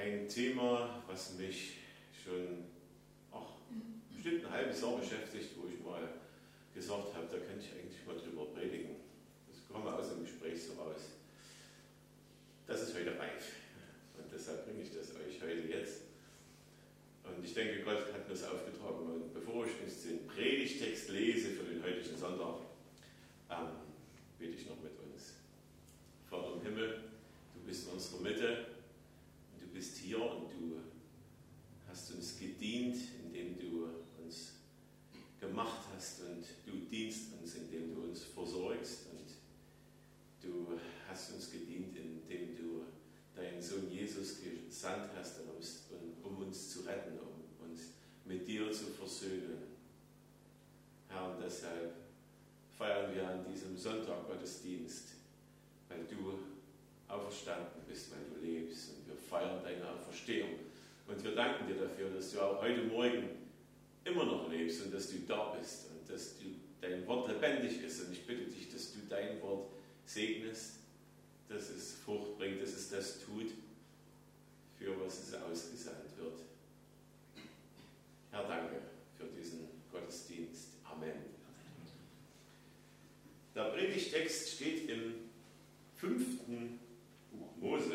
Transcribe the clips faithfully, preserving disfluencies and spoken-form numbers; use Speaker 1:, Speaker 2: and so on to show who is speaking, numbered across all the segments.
Speaker 1: ein Thema, was mich schon ach, bestimmt ein halbes Jahr beschäftigt, wo ich mal gesagt habe, da kann ich eigentlich mal drüber predigen. Das kommt aus dem Gespräch so raus. Das ist heute reif. Und deshalb bringe ich das euch heute jetzt. Und ich denke, Gott hat mir das aufgetragen. Und bevor ich jetzt den Predigtext lese für den heutigen Sonntag, ähm, bete ich noch mit uns. Vater im Himmel, du bist in unserer Mitte und du bist hier und du hast uns gedient, indem du uns gemacht hast und du dienst uns, indem du uns versorgst und du hast uns gedient, indem du deinen Sohn Jesus gesandt hast, um uns zu retten, um uns mit dir zu versöhnen. Herr, und deshalb feiern wir an diesem Sonntag Gottesdienst, weil du auferstanden bist, weil du lebst, und wir feiern deine Auferstehung. Und wir danken dir dafür, dass du auch heute Morgen immer noch lebst und dass du da bist und dass du, dein Wort lebendig ist. Und ich bitte dich, dass du dein Wort segnest, dass es Frucht bringt, dass es das tut, für was es ausgesandt wird. Herr, danke für diesen Gottesdienst. Amen. Der Predigtext steht im fünften Buch Mose.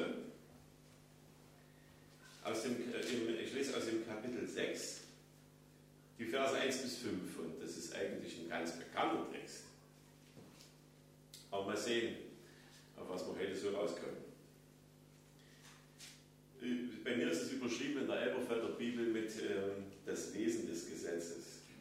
Speaker 1: Aus dem, äh, ich lese aus dem Kapitel sechs, die Verse eins bis fünf. Und das ist eigentlich ein ganz bekannter Text. Aber mal sehen, auf was wir heute so rauskommen. Bei mir ist es überschrieben in der Elberfelder Bibel mit ähm, das Wesen des Gesetzes.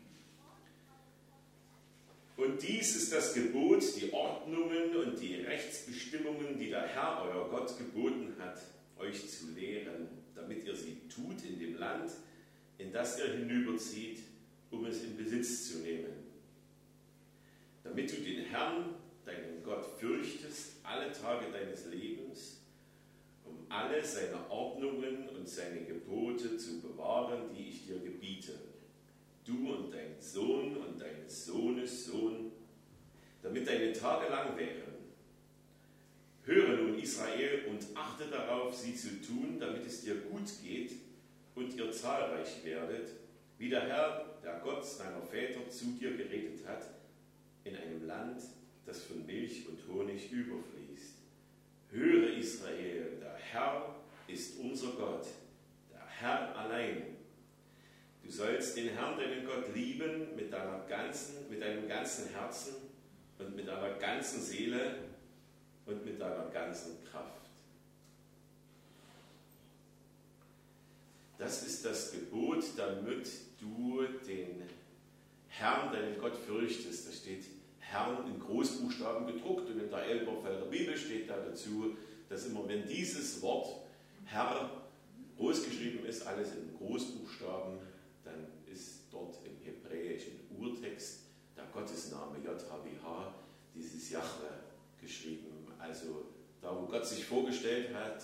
Speaker 1: Und dies ist das Gebot, die Ordnungen und die Rechtsbestimmungen, die der Herr, euer Gott, geboten hat, euch zu lehren, damit ihr sie tut in dem Land, in das ihr hinüberzieht, um es in Besitz zu nehmen. Damit du den Herrn, deinen Gott, fürchtest alle Tage deines Lebens, um alle seine Ordnungen und seine Gebote zu bewahren, die ich dir gebiete. Du und dein Sohn und deines Sohnes Sohn, damit deine Tage lang wären. Höre nun, Israel, und achte darauf, sie zu tun, damit es dir gut geht und ihr zahlreich werdet, wie der Herr, der Gott deiner Väter, zu dir geredet hat, in einem Land, das von Milch und Honig überfließt. Höre, Israel, der Herr ist unser Gott, der Herr allein. Du sollst den Herrn, deinen Gott, lieben mit, deiner ganzen, mit deinem ganzen Herzen und mit deiner ganzen Seele und mit deiner ganzen Kraft. Das ist das Gebot, damit du den Herrn, deinen Gott, fürchtest. Da steht Herrn in Großbuchstaben gedruckt und in der Elberfelder Bibel steht da dazu, dass immer, wenn dieses Wort Herr großgeschrieben ist, alles in Großbuchstaben, dann ist dort im hebräischen Urtext der Gottesname J H W H, dieses Jahwe, geschrieben. Also da, wo Gott sich vorgestellt hat,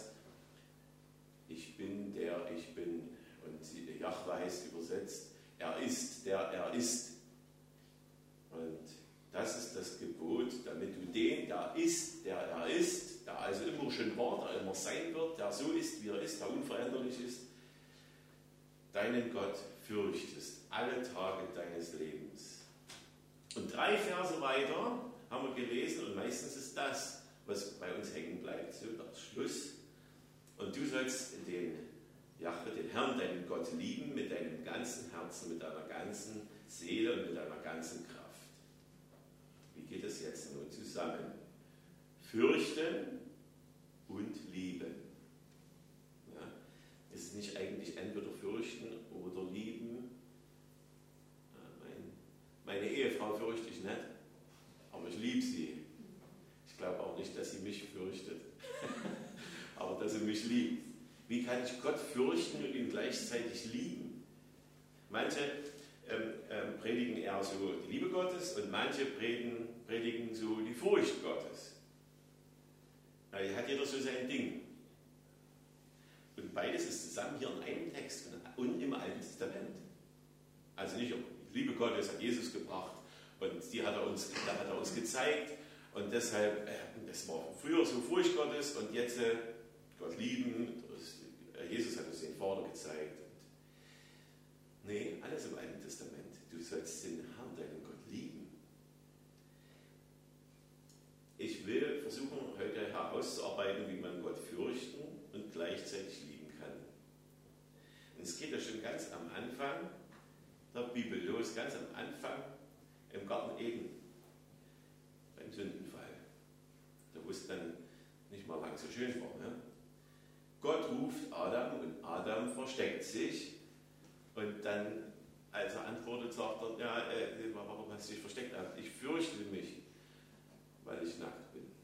Speaker 1: ich bin der ich bin, und Jahwe heißt übersetzt, er ist der er ist. Und das ist das Gebot, damit du den, der ist, der er ist, der also immer schon war, der immer sein wird, der so ist, wie er ist, der unveränderlich ist, deinen Gott fürchtest, alle Tage deines Lebens. Und drei Verse weiter haben wir gelesen, und meistens ist das, was bei uns hängen bleibt, so der Schluss. Und du sollst den, Jahwe, den Herrn, deinen Gott, lieben mit deinem ganzen Herzen, mit deiner ganzen Seele und mit deiner ganzen Kraft. Wie geht es jetzt nun zusammen? Fürchten und lieben. Ja? Ist es nicht eigentlich entweder fürchten oder lieben? Ja, mein, meine Ehefrau fürchte ich nicht, aber ich liebe sie. Ich glaube auch nicht, dass sie mich fürchtet, aber dass sie mich liebt. Wie kann ich Gott fürchten und ihn gleichzeitig lieben? Manche ähm, ähm, predigen eher so die Liebe Gottes und manche predigen, predigen so die Furcht Gottes. Na, hier hat jeder so sein Ding. Und beides ist zusammen hier in einem Text und im Alten Testament. Also nicht um die Liebe Gottes hat Jesus gebracht und die hat er uns, da hat er uns gezeigt. Und deshalb, das war früher so Furcht Gottes und jetzt Gott lieben. Jesus herauszuarbeiten, wie man Gott fürchten und gleichzeitig lieben kann. Und es geht ja schon ganz am Anfang der Bibel los, ganz am Anfang im Garten Eden, beim Sündenfall. Da wo es dann nicht mal lang so schön war. Ne? Gott ruft Adam und Adam versteckt sich und dann, als er antwortet, sagt er, ja, äh, warum hast du dich versteckt? Ich fürchte mich, weil ich nackt bin.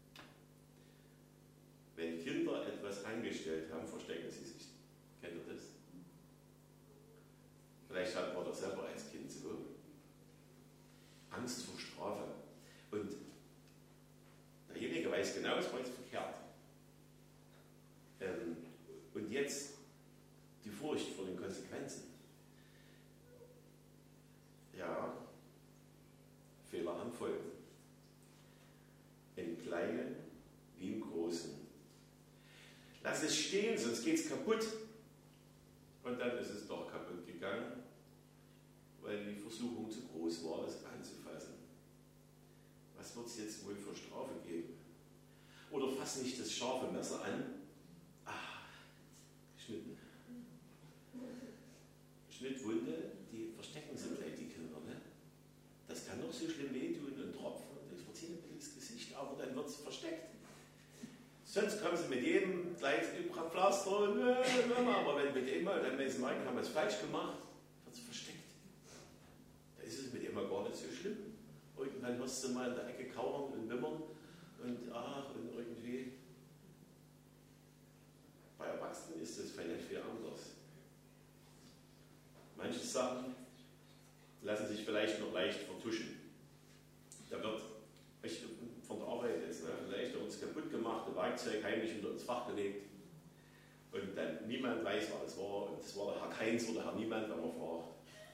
Speaker 1: Wenn Kinder etwas angestellt haben, verstecken sie sich. Kennt ihr das? Vielleicht hat man das selber als Kind so. Angst vor Strafe. Und derjenige weiß genau, es war jetzt verkehrt. Ähm, und jetzt die Furcht vor den Konsequenzen. Ja, Fehler haben Folgen. Im Kleinen wie im Großen. Lass es stehen, sonst geht es kaputt. Und dann ist es doch kaputt gegangen, weil die Versuchung zu groß war, es anzufassen. Was wird es jetzt wohl für Strafe geben? Oder fass nicht das scharfe Messer an. Ah, geschnitten. Schnittwunde, die verstecken sich gleich die Kinder. Ne? Das kann noch so schlimm wehtun und tropfen und ich verziehe ein bisschen ins Gesicht, aber dann wird es versteckt. Sonst kommen sie mit jedem gleich über Pflaster und äh, aber wenn mit dem mal, dann müssen merken, haben wir es falsch gemacht, wird es versteckt. Da ist es mit dem mal gar nicht so schlimm. Irgendwann wirst du mal in der Ecke kauern und wimmern und ach und irgendwie. Bei Erwachsenen ist das vielleicht viel anders. Manche Sachen lassen sich vielleicht noch leicht vertuschen. Da wird von der Arbeit jetzt, ne, vielleicht uns kaputt gemacht, ein Werkzeug heimlich unter ins Fach gelegt und dann niemand weiß, wer das war und das war der Herr Keins oder Herr Niemand, wenn man fragt.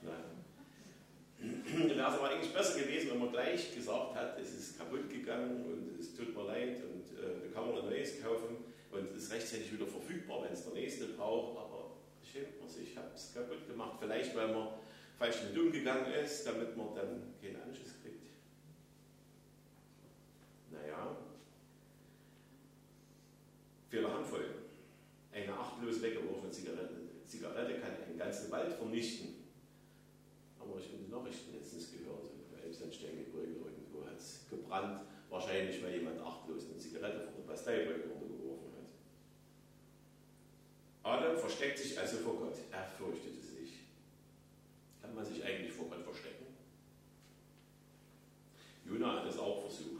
Speaker 1: Ne. Dann wäre es aber eigentlich besser gewesen, wenn man gleich gesagt hat, es ist kaputt gegangen und es tut mir leid und äh, da kann man ein neues kaufen und es ist rechtzeitig wieder verfügbar, wenn es der Nächste braucht, aber schämt man sich, ich habe es kaputt gemacht, vielleicht weil man falsch mit umgegangen ist, damit man dann keinen Anschiss kriegt. Naja, Fehler haben Folgen. Eine achtlos weggeworfene Zigarette, Zigarette kann einen ganzen Wald vernichten. Haben wir in den Nachrichten letztens gehört. Im Elbsandsteingebirge irgendwo hat es gebrannt. Wahrscheinlich, weil jemand achtlos eine Zigarette von der Basteibrücke runtergeworfen hat. Adam versteckt sich also vor Gott. Er fürchtete sich. Kann man sich eigentlich vor Gott verstecken? Jona hat es auch versucht.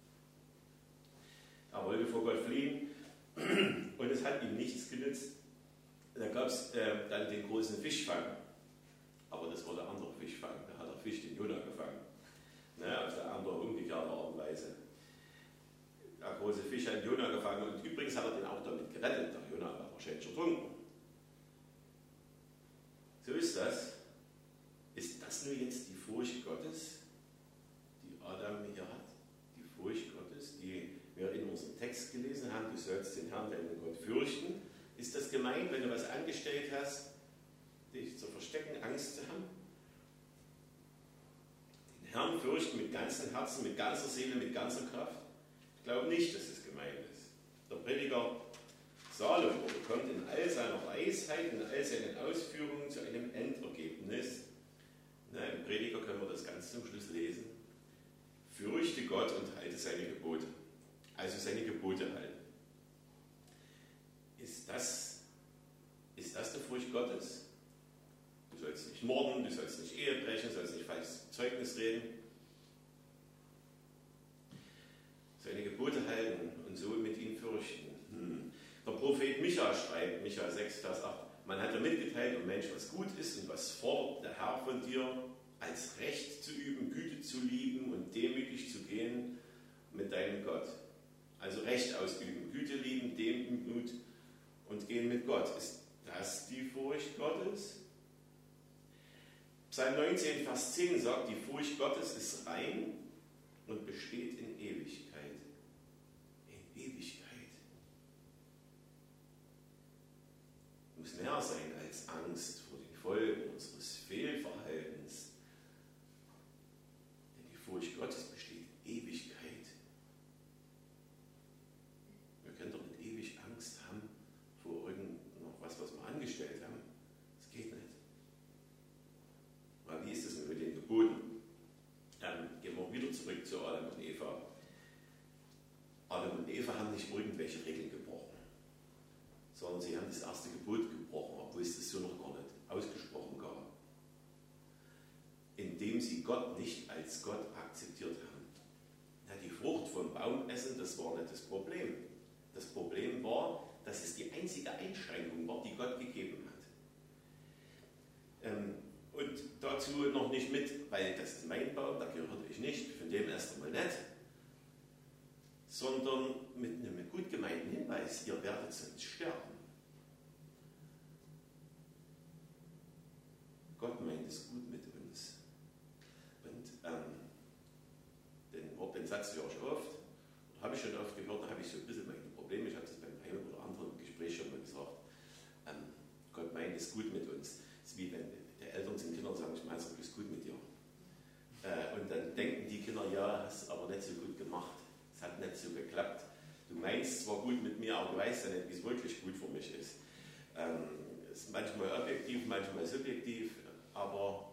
Speaker 1: Er wollte vor Gott fliehen und es hat ihm nichts genützt. Da gab es äh, dann den großen Fischfang. Aber das war der andere Fischfang. Da hat der Fisch den Jona gefangen. Naja, auf der andere umgekehrte Art und Weise. Der große Fisch hat Jona gefangen und übrigens hat er den auch damit gerettet. Der Jona war wahrscheinlich ertrunken. So ist das. Ist das nur jetzt die Furcht Gottes, die Adam hier hat? Die Furcht Gottes, die wir in unserem Text gelesen haben, du sollst den Herrn, deinen Gott, fürchten. Ist das gemeint, wenn du was angestellt hast, dich zu verstecken, Angst zu haben? Den Herrn fürchten mit ganzem Herzen, mit ganzer Seele, mit ganzer Kraft? Ich glaube nicht, dass es gemeint ist. Der Prediger Salomo kommt in all seiner Weisheit, in all seinen Ausführungen zu einem Endergebnis. Na, im Prediger können wir das ganz zum Schluss lesen. Fürchte Gott und halte seine Gebote. Also seine Gebote halten. Ist das, ist das die Furcht Gottes? Du sollst nicht morden, du sollst nicht Ehe brechen, du sollst nicht falsches Zeugnis reden. Seine Gebote halten und so mit ihm fürchten. Hm. Der Prophet Micha schreibt, Micha sechs, Vers acht, man hat dir mitgeteilt, oh Mensch, was gut ist und was fordert der Herr von dir, als Recht zu üben, Güte zu lieben und demütig zu gehen mit deinem Gott. Also Recht ausüben, Güte lieben, Demut und gehen mit Gott. Ist das die Furcht Gottes? Psalm neunzehn, Vers zehn sagt, die Furcht Gottes ist rein und besteht in Ewigkeit. In Ewigkeit. Muss mehr sein als Angst vor den Folgen unseres Fehlverhaltens. Denn die Furcht Gottes besteht in Ewigkeit. irgendwelche Regeln gebrochen, sondern sie haben das erste Gebot gebrochen, obwohl es das so noch gar nicht ausgesprochen gab. Indem sie Gott nicht als Gott akzeptiert haben. Ja, die Frucht vom Baum essen, das war nicht das Problem. Das Problem war, dass es die einzige Einschränkung war, die Gott gegeben hat. Ähm, und dazu noch nicht mit, weil das ist mein Baum, da gehörte ich nicht, von dem erst einmal nicht, sondern mit einem gut gemeinten Hinweis, ihr werdet sonst sterben. Gott meint es gut mit uns. Und ähm, den, den Satz höre ich oft, habe ich schon oft gehört, da habe ich so ein bisschen meine Probleme, ich habe das beim einen oder anderen Gespräch schon mal gesagt, ähm, Gott meint es gut mit uns. Es ist wie wenn die Eltern zu den Kindern sagen, ich meine es wirklich gut mit dir. Äh, und dann denken die Kinder, ja, hast aber nicht so gut gemacht, es hat nicht so geklappt. Du meinst zwar gut mit mir, aber du weißt ja nicht, wie es wirklich gut für mich ist. Ähm, es ist manchmal objektiv, manchmal subjektiv, aber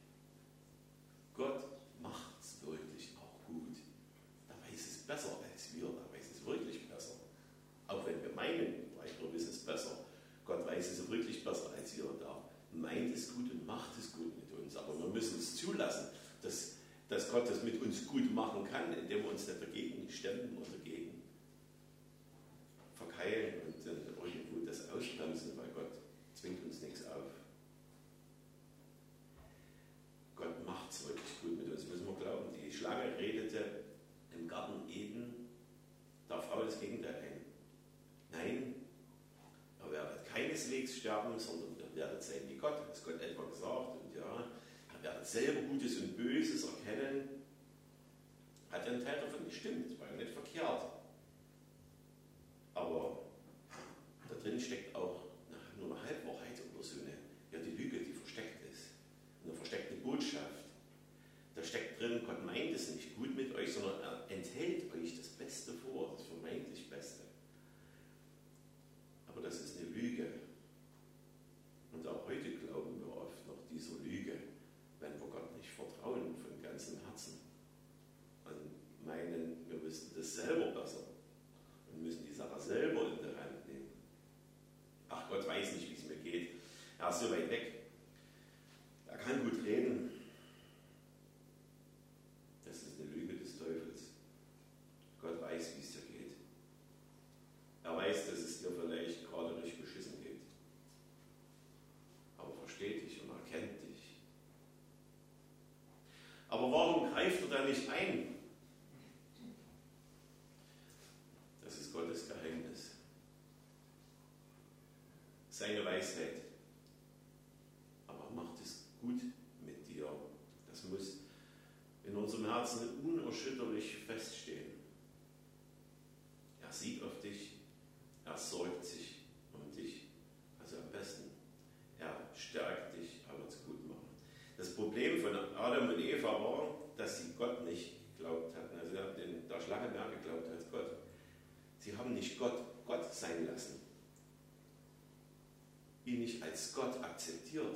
Speaker 1: Gott macht es wirklich auch gut. Da weiß es besser als wir, da weiß es wirklich besser. Auch wenn wir meinen, wir wissen es besser. Gott weiß es wirklich besser als wir. Da meint es gut und macht es gut mit uns. Aber wir müssen es zulassen, dass, dass Gott das mit uns gut machen kann, indem wir uns nicht dagegen stemmen oder dagegen verkeilen und dann irgendwo das ausbremsen, weil Gott zwingt uns nichts auf. Gott macht es wirklich gut mit uns, müssen wir glauben. Die Schlange redete im Garten Eden der Frau das Gegenteil ein. Nein, ihr werdet keineswegs sterben, sondern ihr werdet sein wie Gott, hat Gott etwa gesagt. Und ja, ihr werdet selber Gutes und Böses erkennen. Hat ja ein Teil davon gestimmt, war ja nicht verkehrt. Aber da drin steckt auch na, nur eine Halbwahrheit oder so eine, ja, die Lüge, die versteckt ist. Eine versteckte Botschaft. Da steckt drin, Gott meint es nicht gut mit euch, sondern er enthält euch das Beste vor, das vermeintlich Beste. Aber das ist eine Lüge. Und auch heute glauben wir oft noch dieser Lüge, wenn wir Gott nicht vertrauen von ganzem Herzen. Und meinen, wir müssten das selber besser und müssen die Sache selber in der Hand nehmen. Ach, Gott weiß nicht, wie es mir geht. Er ist so weit weg. Er kann gut reden. Das ist eine Lüge des Teufels. Gott weiß, wie es dir geht. Er weiß, dass es dir vielleicht gerade nicht beschissen geht. Aber versteht dich und erkennt dich. Aber warum greift er da nicht ein? Das ist Gottes Geheimnis. Seine Weisheit. Aber er macht es gut mit dir. Das muss in unserem Herzen unerschütterlich feststehen. Er sieht auf dich, er sorgt sich um dich. Also am besten, er stärkt dich, er wird es gut machen. Das Problem von Adam und Eva war, dass sie Gott nicht geglaubt hatten. Also sie haben den, der Schlange mehr geglaubt als Gott. Sie haben nicht Gott Gott sein lassen. Ihn nicht als Gott akzeptiert.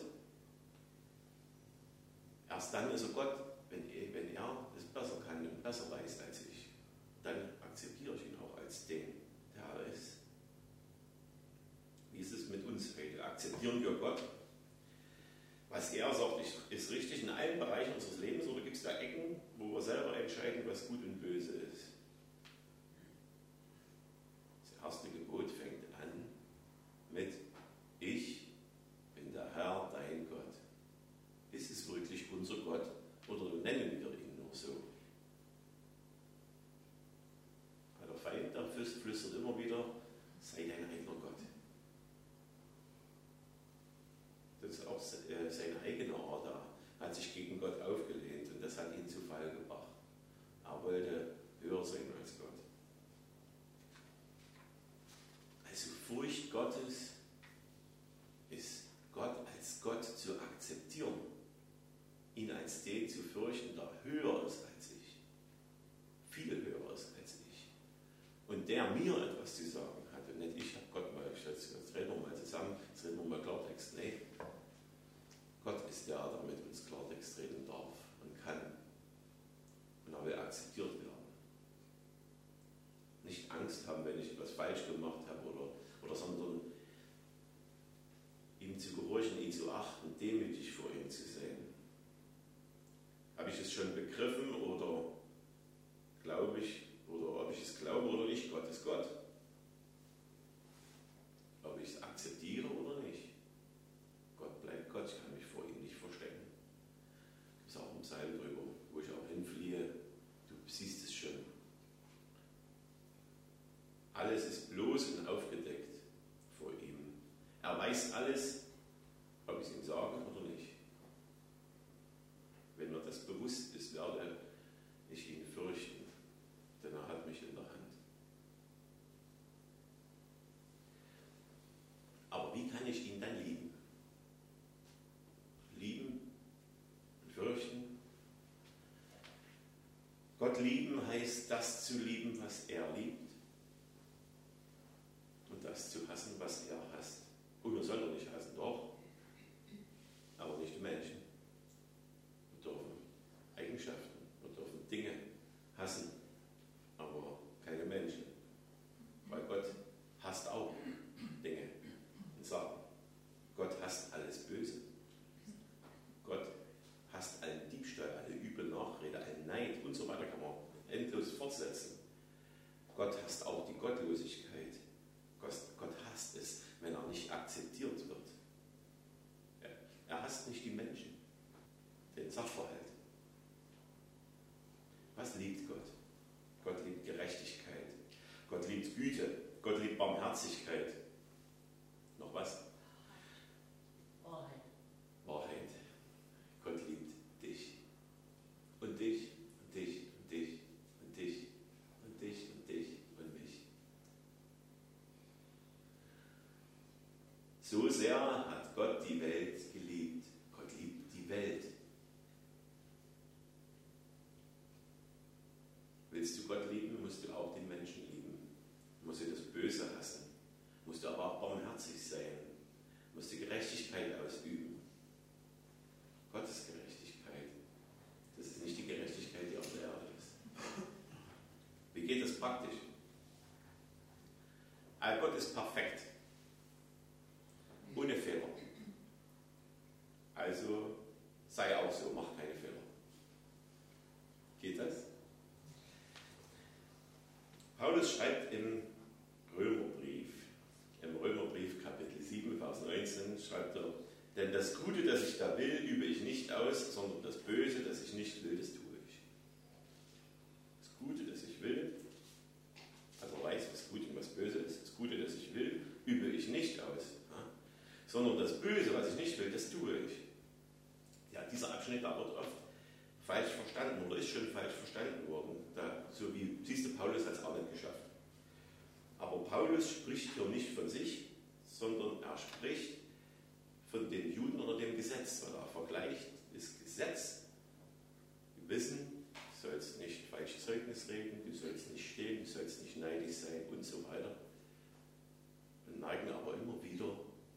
Speaker 1: Erst dann ist er Gott, wenn, wenn er es besser kann und besser weiß als ich. Dann akzeptiere ich ihn auch als den, der er ist. Wie ist es mit uns heute? Akzeptieren wir Gott? Was er sagt, ist richtig in allen Bereichen unseres Lebens, oder gibt es da Ecken, wo wir selber entscheiden, was gut und böse ist? Das erste Gebot fängt an mit: Ich bin der Herr, dein Gott. Ist es wirklich unser Gott oder nennen wir ihn nur so? Weil der Feind, der flüstert immer wieder: Sei dein eigener Gott. Das ist auch seine eigene Art. Er hat sich gegen Gott aufgelehnt und das hat ihn zu Fall gebracht. Er wollte höher sein als Gott. Also Furcht Gottes ist, Gott als Gott zu akzeptieren, ihn als den zu fürchten, der höher ist als ich, viel höher ist als ich, und der mir etwas zu sagen hat und nicht ich habe Gott mal, jetzt, jetzt reden wir mal zusammen, jetzt reden wir mal Klartext. Nee, Gott ist der, der mit uns Klartext reden darf und kann, und er will akzeptiert werden. Nicht Angst haben, wenn ich etwas falsch ihm zu gehorchen, ihn zu achten, demütig vor ihm zu sein. Habe ich es schon begriffen oder glaube ich, oder ob ich es glaube oder nicht, Gott ist Gott. Ob ich es akzeptiere oder nicht. Gott bleibt Gott, ich kann mich vor ihm nicht verstecken. Es ist auch ein Psalm drüber, wo ich auch hinfliehe. Du siehst es schon. Alles ist bloß und aufgedeckt vor ihm. Er weiß alles, ob ich es ihm sage oder nicht. Wenn mir das bewusst ist, werde ich ihn fürchten, denn er hat mich in der Hand. Aber wie kann ich ihn dann lieben? Lieben und fürchten? Gott lieben heißt, das zu lieben, was er liebt, und das zu hassen, was er hasst. Und wir sollen nicht hassen, doch, aber nicht die Menschen. Wir dürfen Eigenschaften, wir dürfen Dinge hassen, aber keine Menschen. Weil Gott hasst auch Dinge und Sachen. Gott hasst alles Böse. Gott hasst allen Diebstahl, alle üble Nachrede, allen Neid und so weiter, kann man endlos fortsetzen. Gott hasst auch die Gottlosigkeit. Gott hasst es, wenn er nicht akzeptiert wird. Er hasst nicht die Menschen, den Sachverhalt. Was liebt Gott? Gott liebt Gerechtigkeit. Gott liebt Güte. Gott liebt Barmherzigkeit. Noch was?
Speaker 2: Wahrheit.
Speaker 1: Wahrheit. Gott liebt dich. Und dich, und dich, und dich, und dich, und dich, und dich, und mich. So sehr hat Gott die Welt geliebt. Gott liebt die Welt. Willst du Gott lieben, musst du auch den Menschen lieben. Musst du das Böse hassen. Musst du aber auch barmherzig sein. Musst du Gerechtigkeit ausüben. Gottes Gerechtigkeit. Das ist nicht die Gerechtigkeit, die auf der Erde ist. Wie geht das praktisch? All Gott ist perfekt. Ohne Fehler. Also sei auch so, mach keine Fehler. Geht das? Paulus schreibt im Römerbrief, im Römerbrief Kapitel sieben, Vers neunzehn, schreibt er, denn das Gute, das ich da will, übe ich nicht aus, sondern das Böse, das ich nicht will, das tue ich. Das Gute, das ich will, also weiß, was gut und was böse ist, das Gute, das ich will, übe ich nicht aus. Sondern das Böse, was ich nicht will, das tue ich. Ja, dieser Abschnitt da wird oft falsch verstanden oder ist schon falsch verstanden worden. Da, so wie, siehst du, Paulus hat es auch nicht geschafft. Aber Paulus spricht hier nicht von sich, sondern er spricht von den Juden oder dem Gesetz, weil er vergleicht das Gesetz. Wir wissen, du sollst nicht falsch Zeugnis reden, du sollst nicht stehlen, du sollst nicht neidisch sein und so weiter. Wir neigen aber immer wieder,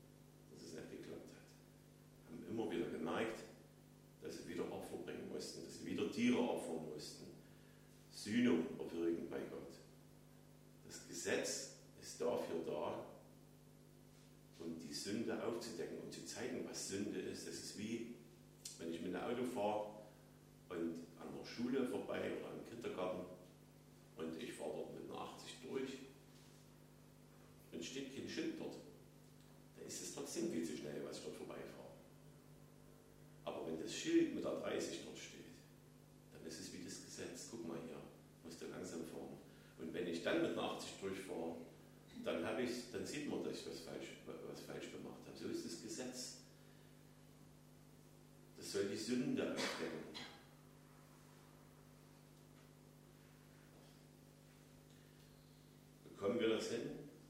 Speaker 1: immer wieder geneigt, dass sie wieder Opfer bringen mussten, dass sie wieder Tiere opfern mussten. Sühnung erwirken bei Gott. Das Gesetz ist dafür da, um die Sünde aufzudecken und zu zeigen, was Sünde ist. Das ist wie, wenn ich mit einem Auto fahre und an der Schule vorbei oder am Kindergarten und ich fahre dort mit einer achtzig durch und steht kein Schild dort, dann ist es trotzdem viel zu schnell, was ich dort vorbeifahre. Aber wenn das Schild mit der dreißig dort steht, dann ist es wie das Gesetz. Guck mal hier, musst du langsam fahren. Und wenn ich dann mit einer achtzig durchfahre, dann, habe ich, dann sieht man, dass ich was falsch, was falsch gemacht habe. So ist das Gesetz. Das soll die Sünde aufdecken. Bekommen wir das hin?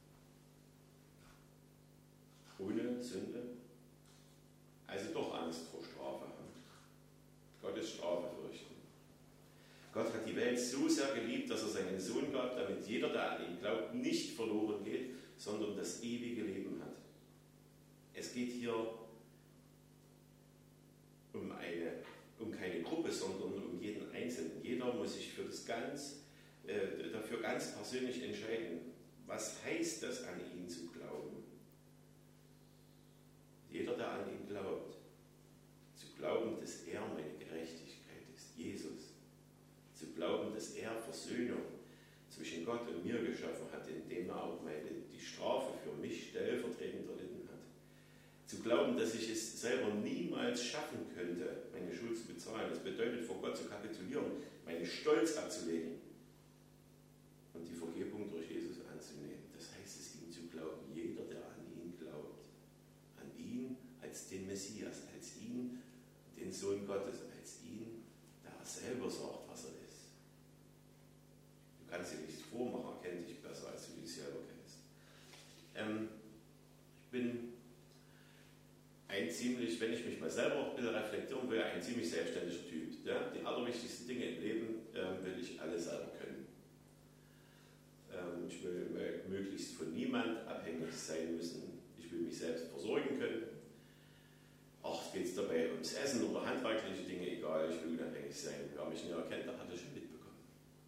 Speaker 1: Ohne Sünde? Also doch Angst vor Strafe haben. Gottes Strafe fürchten. Gott hat die Welt so sehr geliebt, dass er seinen Sohn gab, damit jeder, der an ihn glaubt, nicht verloren geht, sondern das ewige Leben hat. Es geht hier um, eine, um keine Gruppe, sondern um jeden Einzelnen. Jeder muss sich für das ganz, äh, dafür ganz persönlich entscheiden, was heißt das, an ihn zu glauben. Jeder glauben, dass ich es selber niemals schaffen könnte, meine Schuld zu bezahlen. Das bedeutet, vor Gott zu kapitulieren, meinen Stolz abzulegen und die Vergebung durch Jesus anzunehmen. Das heißt es, ihm zu glauben. Jeder, der an ihn glaubt, an ihn als den Messias, als ihn, den Sohn Gottes, als ihn, der er selber sagt, was er ist. Du kannst dir nichts vormachen, er kennt dich besser, als du dich selber kennst. Ähm, ich bin ein ziemlich, wenn ich mich mal selber ein bisschen reflektieren will, ein ziemlich selbstständiger Typ. Ja? Die allerwichtigsten Dinge im Leben ähm, will ich alle selber können. Ähm, ich will möglichst von niemand abhängig sein müssen. Ich will mich selbst versorgen können. Auch geht es dabei ums Essen oder handwerkliche Dinge, egal, ich will unabhängig sein. Wer mich nicht erkennt, der hat es schon mitbekommen.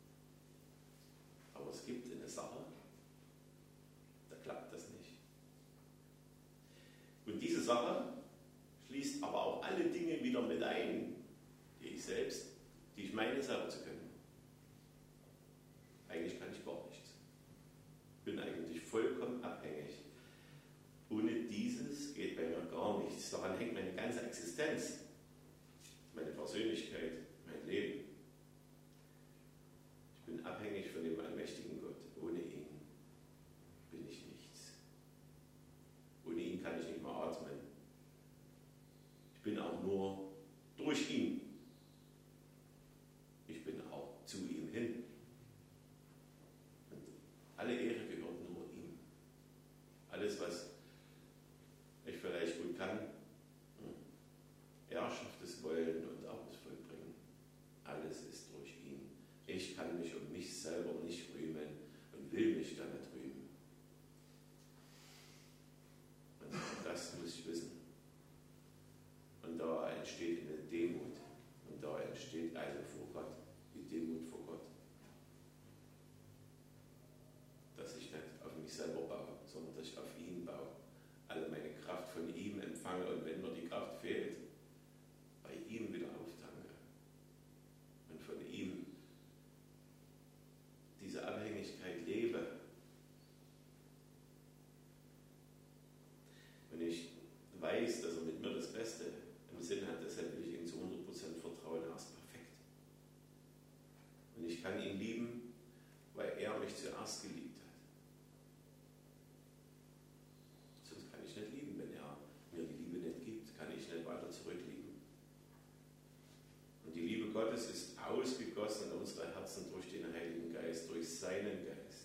Speaker 1: Aber es gibt eine Sache, da klappt das nicht. Und diese Sache schließt aber auch alle Dinge wieder mit ein, die ich selbst, die ich meine, selber zu können. Eigentlich kann ich gar nichts. Bin eigentlich vollkommen abhängig. Ohne dieses geht bei mir gar nichts. Daran hängt meine ganze Existenz, meine Persönlichkeit, mein Leben. Ich bin abhängig von dem allmächtigen Gott. Ohne ihn bin ich nichts. Ohne ihn kann ich nicht mehr atmen. Ich bin auch nur durch ihn. Ich bin auch zu ihm hin. Und alle Ehre gehört nur ihm. Alles, was ich vielleicht gut kann, er schafft es wollen und auch es vollbringen. Alles ist durch ihn. Ich kann mich um mich selber nicht rühmen und will mich da nicht rühmen. Und das muss ich wissen. Und da entsteht eine Demut. Und da entsteht eine vor Gott, die Demut vor Gott. Dass ich nicht auf mich selber baue, sondern dass ich auf ihn baue. Alle meine Kraft von ihm empfange und wenn mir die Kraft fehlt, bei ihm wieder auftanke. Und von ihm diese Abhängigkeit lebe. Und ich weiß, dass er mit mir das Beste im Sinn hat, deshalb will ich ihm zu hundert Prozent vertrauen, er ist perfekt. Und ich kann ihn lieben, weil er mich zuerst geliebt hat. Sonst kann ich nicht lieben, wenn er mir die Liebe nicht gibt, kann ich nicht weiter zurücklieben. Und die Liebe Gottes ist ausgegossen in unsere Herzen durch den Heiligen Geist, durch seinen Geist.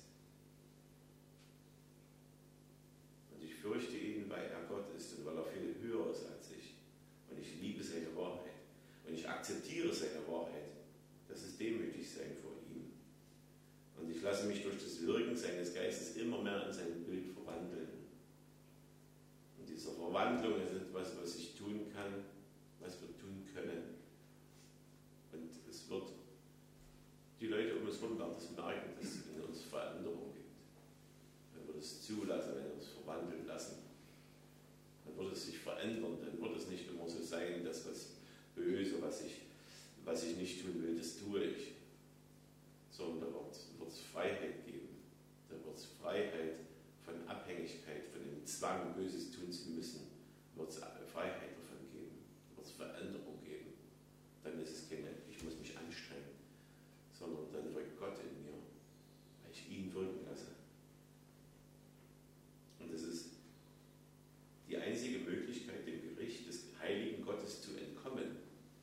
Speaker 1: Und ich fürchte ihn, weil er Gott ist und weil er viel höher ist als ich. Und ich liebe seine Wahrheit. Und ich akzeptiere seine Wahrheit. Das ist demütig sein vor ihm. Und ich lasse mich durch das Wirken seines Geistes immer mehr in sein Bild verwandeln. Und diese Verwandlung ist etwas, was ich tun kann, was wir tun können. Und es wird, die Leute um uns herum werden das merken, dass es in uns Veränderung gibt. Wenn wir das zulassen, wenn wir uns verwandeln lassen, dann wird es sich verändern, dann wird es nicht immer so sein, dass was Böse, was ich, was ich nicht tun will, das tue ich. Sondern da wird es Freiheit geben. Da wird es Freiheit von Abhängigkeit, von dem Zwang, Böses tun zu müssen, wird es Freiheit davon geben. Da wird es Veränderung geben. Dann ist es keine, ich muss mich anstrengen, sondern dann wirkt Gott in mir, weil ich ihn wirken lasse. Und das ist die einzige Möglichkeit, dem Gericht des heiligen Gottes zu entkommen.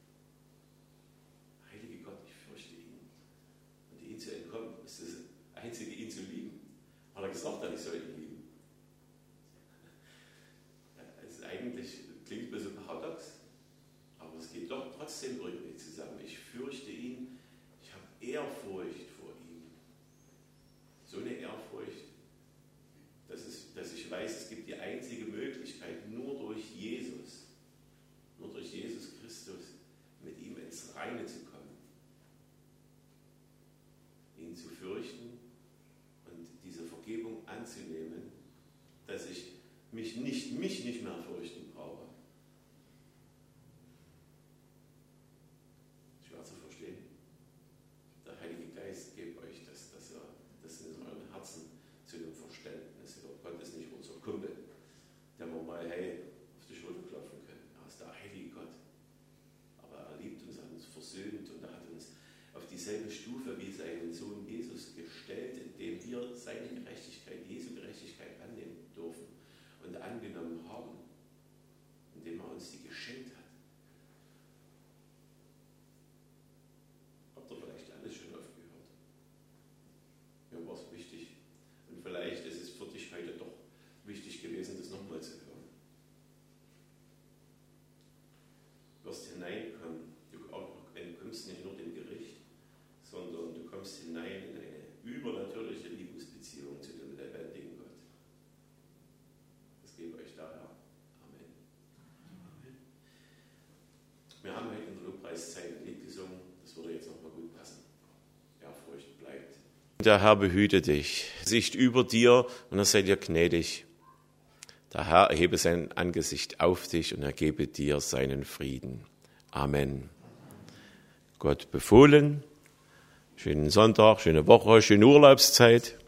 Speaker 1: Heilige Gott, ich fürchte ihn. Und ihn zu entkommen, ist das einzige, ihn zu lieben. Hat er gesagt, dass ich soll ihn lieben. Es ist eigentlich, klingt ein bisschen paradox, aber es geht doch trotzdem irgendwie zusammen. Ich fürchte ihn, ich habe Ehrfurcht vor ihm. So eine Ehrfurcht, dass, es, dass ich weiß, es gibt die einzige Möglichkeit, nur durch Jesus, nur durch Jesus Christus, mit ihm ins Reine zu kommen. Ihn zu fürchten und diese Vergebung anzunehmen, dass ich mich nicht, mich nicht mehr fürchten brauche. Schwer zu verstehen. Der Heilige Geist gibt euch das, dass ihr das in euren Herzen zu dem Verständnis hört. Gott ist nicht unser Kumpel, der mal, hey, auf die Schulter uns die geschenkt hat. Habt ihr vielleicht alles schon oft gehört? Mir war es wichtig. Und vielleicht ist es für dich heute doch wichtig gewesen, das nochmal zu hören. Du wirst hineinkommen. Du kommst nicht nur dem Gericht, sondern du kommst hinein in eine übernatürliche Liebesbeziehung zu dem lebendigen Gott. Das gebe euch daher. Amen. Amen. Wir haben heute in der Lobpreiszeit ein Lied gesungen. Das würde jetzt nochmal gut passen. Ehrfurcht bleibt. Der Herr behüte dich, Sicht über dir und er sei dir gnädig. Der Herr erhebe sein Angesicht auf dich und er gebe dir seinen Frieden. Amen. Gott befohlen. Schönen Sonntag, schöne Woche, schöne Urlaubszeit.